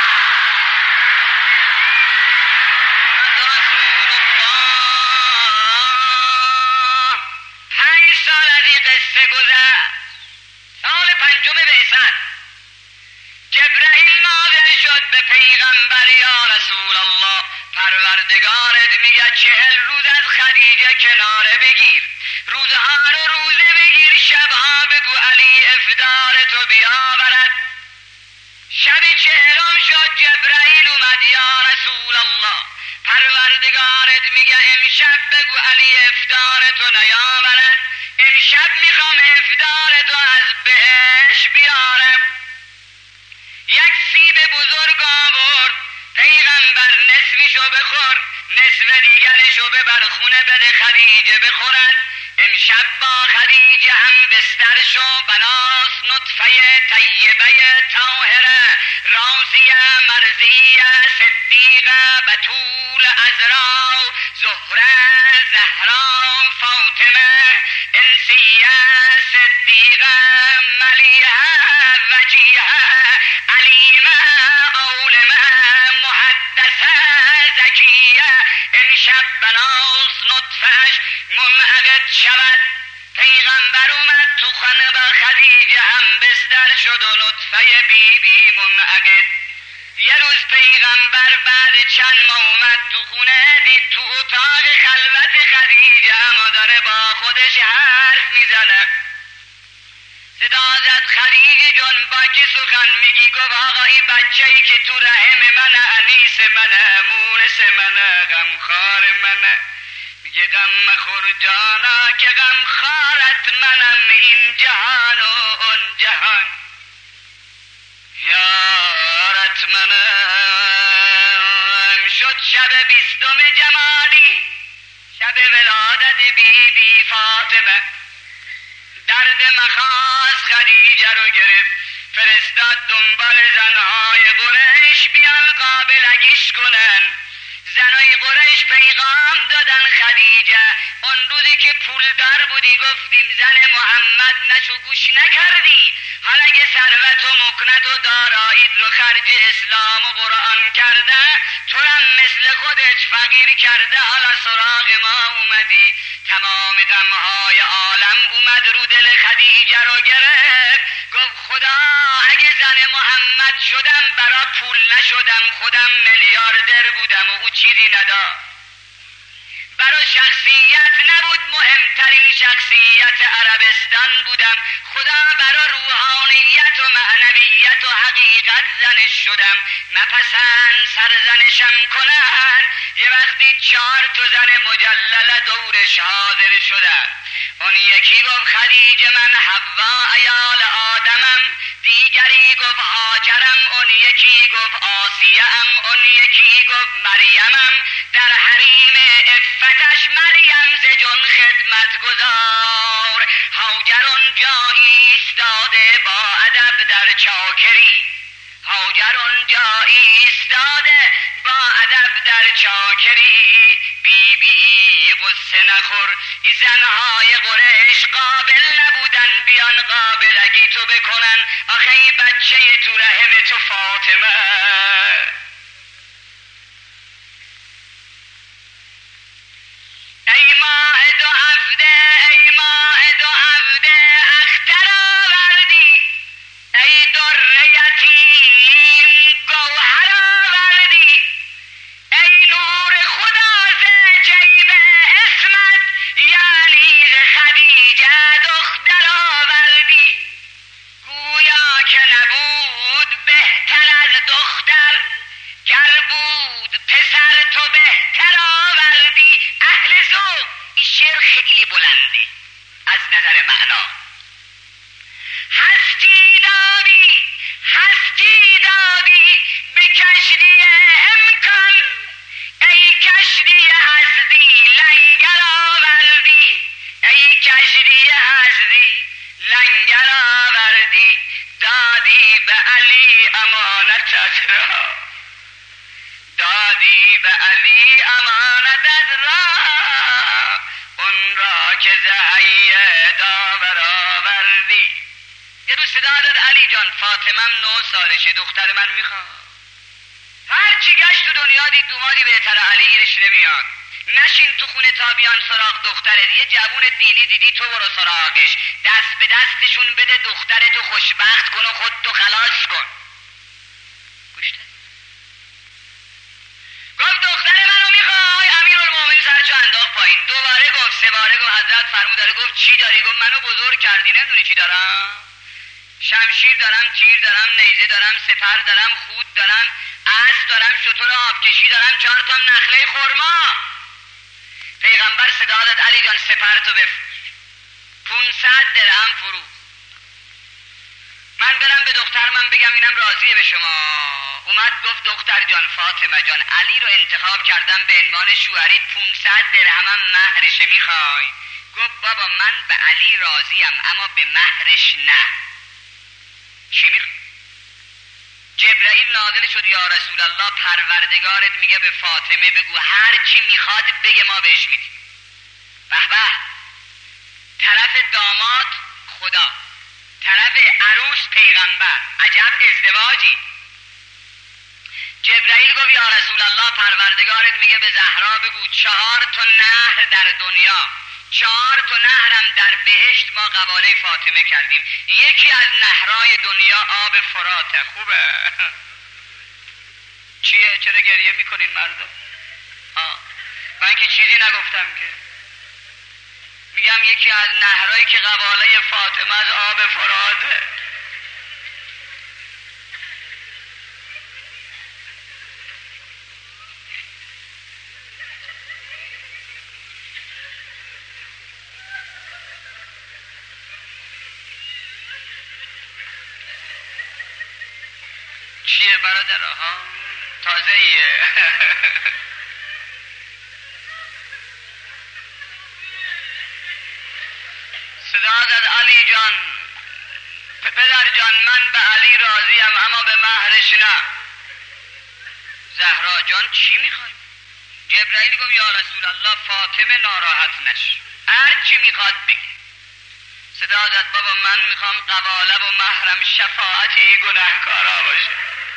رسول الله. 5 سال از این قصه گذشت. سال 5 بعثت جبرائیل نازل شد به پیغمبر، یا رسول الله پروردگارت میگه 40 روز از خدیجه کناره بگیر، روزها رو روزه بگیر، شبها بگو علی افطارتو بیاورد. شب 40 شد، جبرائیل اومد، یا رسول الله پروردگارت میگه امشب بگو علی افطارتو نیاورد، امشب میخوام افطارتو از بهش بیارم. یک سیب بزرگ آورد، پیغمبر نصفشو بخور، نصف دیگرشو ببر خونه بده خدیجه بخورد. امشب با خدیجه هم بستر شو، بناس نطفه طیبه طاهره راضیه مرضیه صدیقه بتول عذرا زهره زهرا فاطمه انسیه صدیقه ملیحه وجیهه علیمه عالمه محدثه زکیه. امشب بناس نطفهش منعقد شود. پیغمبر اومد تو خانه با خدیجه هم بستر شد و نطفه بی منعقد. یه روز پیغمبر بعد چند ماه اومد تو خونه، دید تو اتاق خلوت خدیجه اما داره با خودش حرف میزنه. صدا زد خدیجه جان با کی سخن میگی؟ گفت آقا این بچه‌ای که تو رحم منه، انیس منه، مونس منه، غمخوار منه. میگه غم مخور جانا که غمخوارت منم، این جهان و اون جهان یارت منم. شد شب 20 جمادی، شب ولادت بی بی فاطمه. درد مخاص خدیجه رو گرفت، فرستاد دنبال زنهای قریش بیان قابلگیش کنن. زنای قریش پیغام دادن خدیجه، اون روزی که پولدار بودی گفتیم زن محمد نشو گوش نکردی، حالا اگه ثروت و مکنت و داراییت رو خرج اسلام و قرآن کرده، تو هم مثل خودت فقیر کرده، حالا سراغ ما اومدی. تمام غمهای عالم اومد رو دل خدیجه رو گرفت. گفت خدا اگه زن محمد شدم برا پول نشدم، خودم میلیاردر بودم و او چیزی نداشت. برای شخصیت نبود، مهمترین شخصیت عربستان بودم. خدا برای روحانیت و معنویت و حقیقت زنش شدم. نپسند سرزنشم کنن. یه وقتی 4 زن مجلل دورش حاضر شدن. اون یکی گفت خدیجه من حوا عیال آدمم، دیگری گفت هاجرم، اون یکی گفت آسیه‌ام، اون یکی گفت مریمم. در حریم افتش مریم ز جن خدمت گذار، هاجر اونجا ایستاده با ادب در چاکری. هاجر چاکری بی بی غصه نخور. این زنهای قریش قابل نبودن بیان قابلگی تو بکنن. آخه این بچه تو رحم تو فاطمه. ای ماه دو هفته ای ماه دو هفته اختر آوردی. ای در یتیم گوهر آوردی. ای نور خدا ز جیب اسمت یعنی ز خدیجه دختر آوردی. گویا که نبود بهتر از دختر، گر بود پسر تو بهتر آوردی. اهل ذوق این شعر خیلی بلندی از نظر معنا. هستی دادی به کشتی امکان. ای کشتی هستی لنگر آوردی. ای کشتی هستی لنگر آوردی. دادی به علی امانتت را. دادی به علی امانتت را. اون را که زهی داور آوردی. یه روز صدا داد علی جان فاطمم 9 سالشه، دختر من میخواد. هر چی گشت تو دنیا دید دومادی بهتر علی گیرش نمیاد. نشین تو خونه تا بیان سراغ دخترت. یه جوون دینی دیدی تو برو سراغش، دست به دستشون بده، دخترتو خوشبخت کن و خودتو خلاص کن. گوشته گفت دختر منو میخوای؟ امیرالمومنین سرچو انداخت پایین. دوباره گفت، 3 باره گفت حضرت فرمود. گفت چی داری؟ گفت منو بزرگ کردی نمیدونی چی دارم؟ شمشیر دارم، تیر دارم، نیزه دارم، سپر دارم، خود دارم، اسب دارم، شتر آبکشی دارم، 4 تا نخله خرما. پیغمبر صدا داد علی جان سپرتو بفروش. 500 درهم فروخت. من برم به دختر من بگم اینم راضیه به شما. اومد گفت دختر جان فاطمه جان علی رو انتخاب کردم به عنوان شوهریت، 500 درهمم مهرش میخوای؟ گفت بابا من به علی راضیم اما به مهرش نه. چی میخوای؟ جبرائیل نازل شد یا رسول الله پروردگارت میگه به فاطمه بگو هر چی میخواد بگه ما بهش میدیم. به به، طرف داماد خدا، طرف عروس پیغمبر، عجب ازدواجی. جبرائیل گفت یا رسول الله پروردگارت میگه به زهرا بگو 4 تا نهر در دنیا، 4 تا نهرم در بهشت ما قباله فاطمه کردیم. یکی از نهرهای دنیا آب فراته. خوبه؟ چیه؟ چرا گریه میکنین مردم؟ من که چیزی نگفتم که. میگم یکی از نهرهایی که قباله فاطمه از آب فراته. چیه برادر؟ تازه ایه. صدا زد علی جان پدر جان من به علی راضیم اما به مهرش نه. زهرا جان چی میخوای؟ جبرائیل گفت یا رسول الله فاطمه ناراحت نشه، هر چی میخواد بگی. صدا زد بابا من میخوام قباله و مهرم شفاعتی گناهکارا باشه.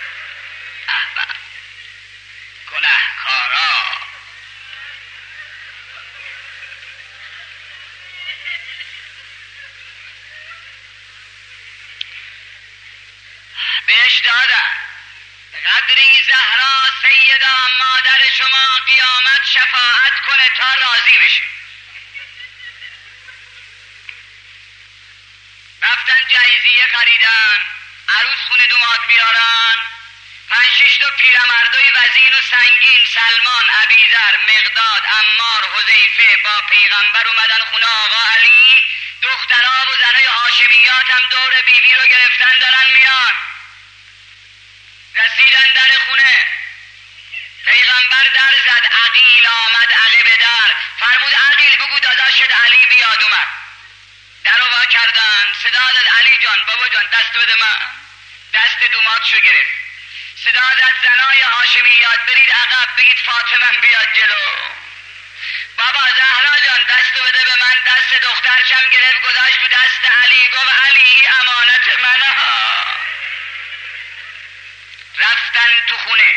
گناهکارا بهش دادن قدری زهرا سیدا مادر شما قیامت شفاعت کنه تا راضی بشه. رفتن جهیزیه خریدن، عروس خونه دوماد بیارن، 5-6 تا پیرمردای وزین و سنگین، سلمان، ابیذر، مقداد، عمار، حذیفه با پیغمبر اومدن خونه آقا علی. دخترها و زنای هاشمیات هم دور بیبی رو گرفتن دارن میان. رسیدن در خونه، پیغمبر در زد، عقیل آمد عقب در، فرمود عقیل بگو داداشت علی بیاد. اومد در رو وا کردن، صدا داد علی جان بابا جان دست بده من. دست دوماتشو گرفت، صدا زد زنای هاشمیات برید عقب، بگید فاطمه بیاد جلو. بابا زهرا جان دستو بده به من. دست دخترشم گرفت گذاشت تو دست علی، گفت علی امانت منه ها. رفتن تو خونه.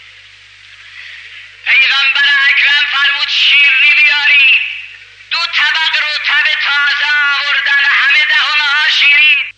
پیغمبر اکرم فرمود شیرنی بیاری. 2 طبق رطب تازه آوردن، همه دهنه ها شیرین.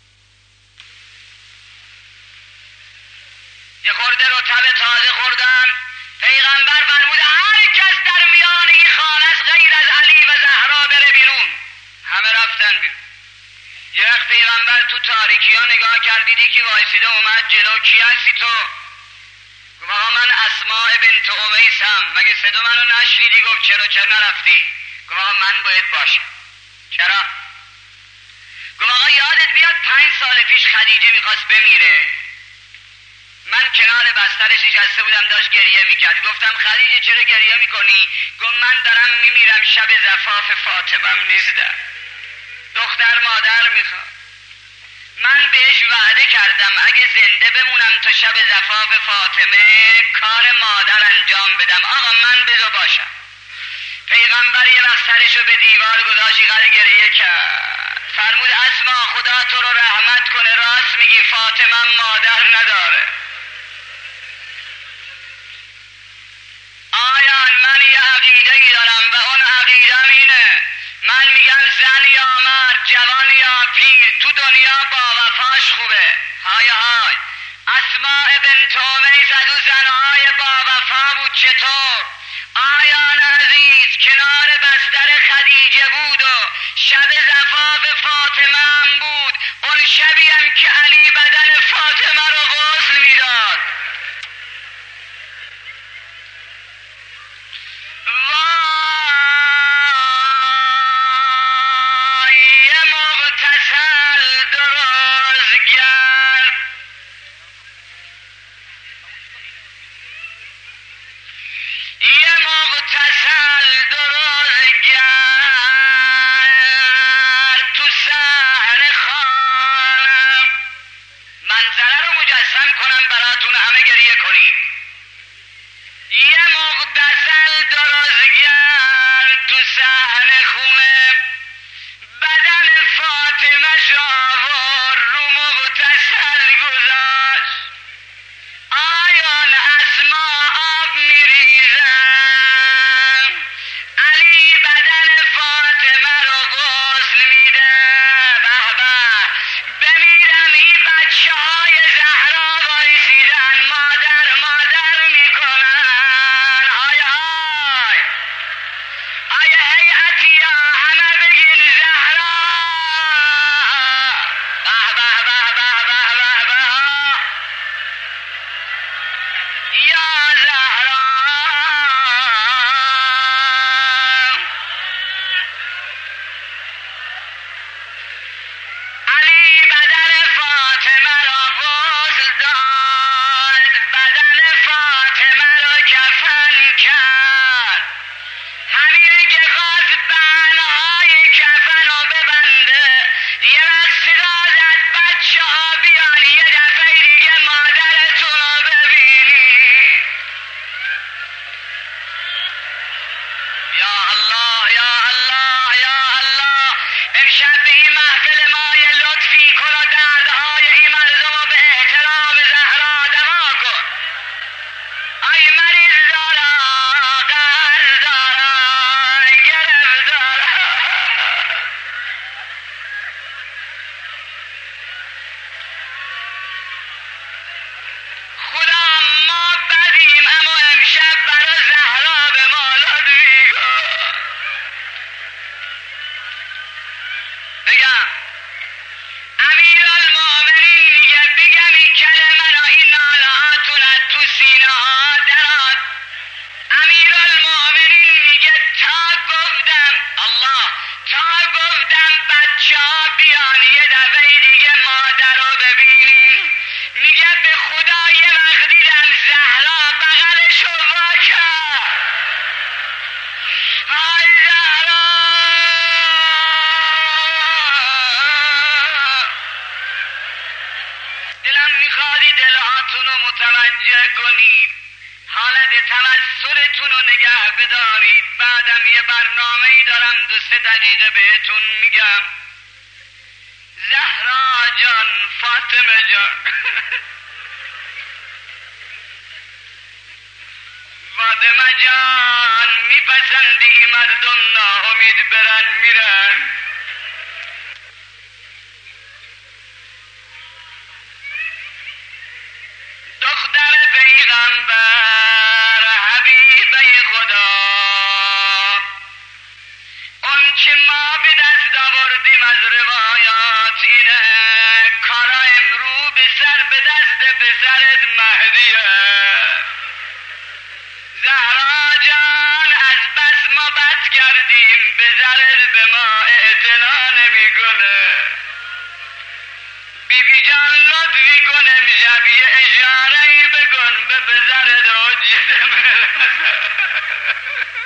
یه خورده رطب تازه خوردن. پیغمبر فرمود هر کس در میان این خانه است غیر از علی و زهرا بره بیرون. همه رفتن بیرون. یه وقت پیغمبر تو تاریکی ها نگاه کرد، دیدی که وایسیده اومد جلو. کی هستی تو؟ گفت آقا من اسماء بنت امیسم. مگه صدا منو نشنیدی؟ گفت چرا نرفتی؟ گفت آقا من باید باشم. چرا؟ گفت آقا یادت میاد 5 سال پیش خدیجه میخواست بمیره، من کنار بسترش نشسته بودم داشت گریه میکرد. گفتم خدیجه چرا گریه میکنی؟ گفت من دارم میمیرم، شب زفاف فاطمم نیستم، دختر مادر میخواد. من بهش وعده کردم اگه زنده بمونم تا شب زفاف فاطمه کار مادر انجام بدم. آقا من بذار باشم. پیغمبر یه وقت سرشو به دیوار گذاشت، اینقدر گریه کرد. فرمود اسما خدا تو رو رحمت کنه، راست میگی فاطمه مادر نداره. آیا من یه عقیده‌ای دارم و اون عقیدم اینه، من میگم زن یا مرد، جوان یا پیر، تو دنیا با وفاش خوبه. های های اسماء بنت امیس از اون زنهای با وفا بود. چطور؟ آیان عزیز کنار بستر خدیجه بود و شب زفاف فاطمه هم بود. اون شبی هم که علی بدن فاطمه رو غسل میداد. وای مغتسل درازگر، یه مغتسل درازگر تو صحن خانم. منظره رو مجسم کنم براتون، همه گریه کنید. یه مغتسل درازگر تو صحن خونه، بدن فاطمه شاور رو مغتسل گذاشت. آیان اسما آب میریزن، علی بدن فاطمه رو غسل میده. به به بمیرم این بچه های زهرا وایسیدن مادر مادر میکنن. های های های هیئتی ها همه بگین زهرا. به به به به به به به یا زهرا. علی بدن فاطمه را غسل داد، بدن فاطمه را کفن کرد. همینه که خواست بنای کفن رو ببنده، یه وقت صدا زد بچه ها بیان یه دفعه دیگه مادرتون رو ببینی. یا الله یا الله یا الله. امشب به این محفل ما یه لطفی کن و دردهای این مردم رو به احترام زهرا دوا کن. ای مریض دارم رو متوجه کنید، حالت تمثلتون رو نگه بدارید. بعدم یه برنامه‌ای دارم 2-3 دقیقه بهتون میگم. زهرا جان، فاطمه جان فاطمه جان، میپسندی مردم ناامید برن میرن؟ دختر پیغمبر حبیبه خدا، اون که ما به دست آوردیم از روایات اینه، کارا امرو به سر به دست پسرت مهدیه. زهرا جان، از بس ما بد کردیم، به زرت به ما اعتنا نمی کنه. بیبی جان لطفی کن امشب یه اشاره‌ای بکن به پسرت حجت